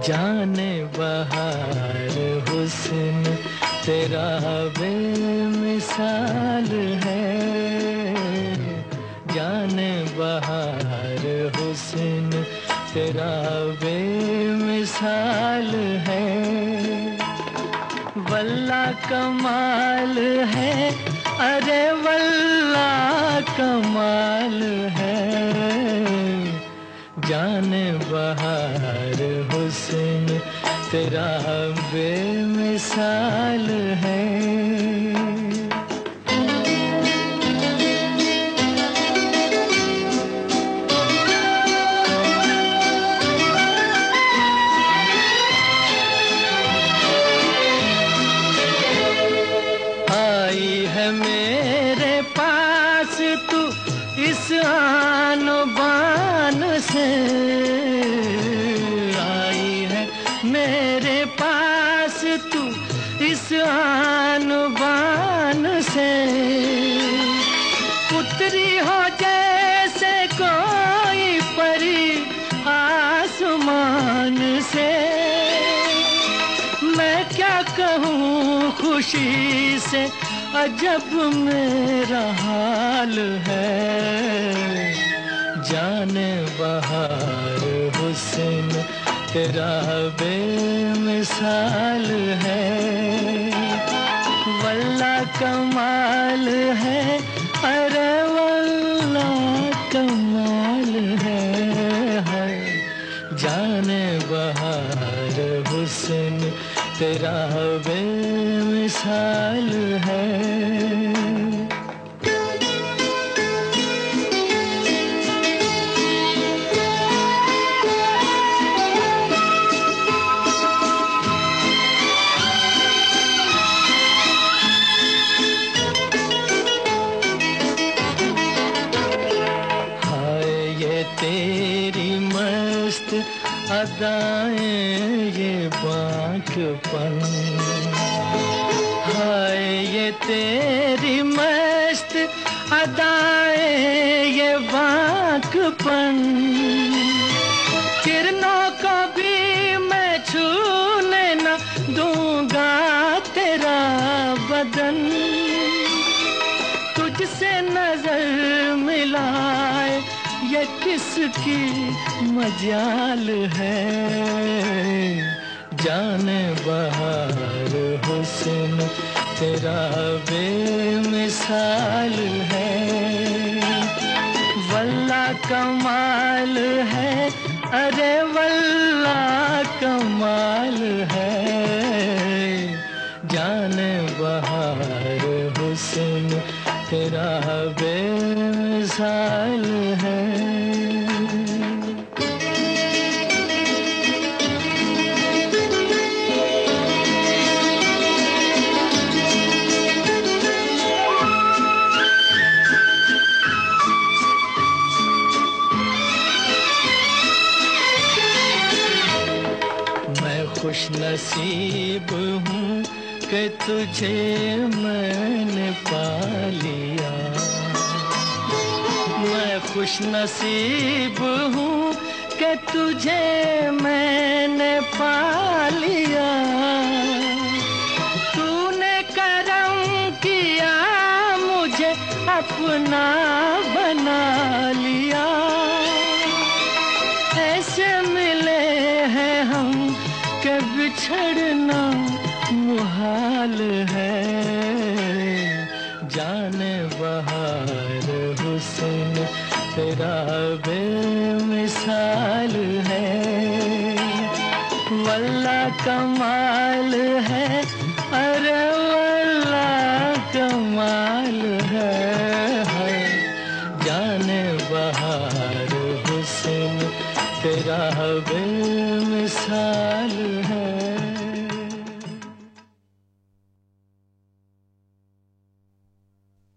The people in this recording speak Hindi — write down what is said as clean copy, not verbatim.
जाने बहार हुस्न तेरा बेमिसाल है, जाने बहार हुस्न तेरा बेमिसाल है। वल्लाह कमाल है, अरे वल्लाह कमाल है, जाने बहार हुस्न तेरा बेमिसाल है। आई है मेरे पास तू इस आन बान से, आई है मेरे पास तू इस आन बान से, उतरी हो जैसे कोई परी आसमान से। मैं क्या कहूँ खुशी से अजब मेरा हाल है, जाने बहार हुस्न तेरा बेमिसाल है। वल्लाह कमाल है, अरे वल्लाह कमाल है, जाने बहार हुस्न तेरा बेमिसाल है। तेरी मस्त अदाएं ये बांकपन, हाय ये तेरी मस्त अदाएं ये बांकपन, किरणों को भी मैं छूने न दूंगा तेरा बदन, तुझसे नजर मिलाए ये किसकी मजाल है, जाने बहार हुस्न तेरा बेमिसाल है। वल्लाह कमाल है, अरे वल्लाह कमाल है, जाने बहार हुस्न तेरा बेमिसाल है। मैं खुश नसीब हूँ कि तुझे मैंने पा लिया, मैं खुश नसीब हूँ कि तुझे मैंने पा लिया, तूने करम किया मुझे अपना बना लिया, ऐसे मिले हैं हम कि बिछड़ना मुहाल है, जाने बहार हुस्न तेरा बेमिसाल है। वल्लाह कमाल है, अरे वल्लाह कमाल है, जाने बहार हुस्न तेरा बेमिसाल है।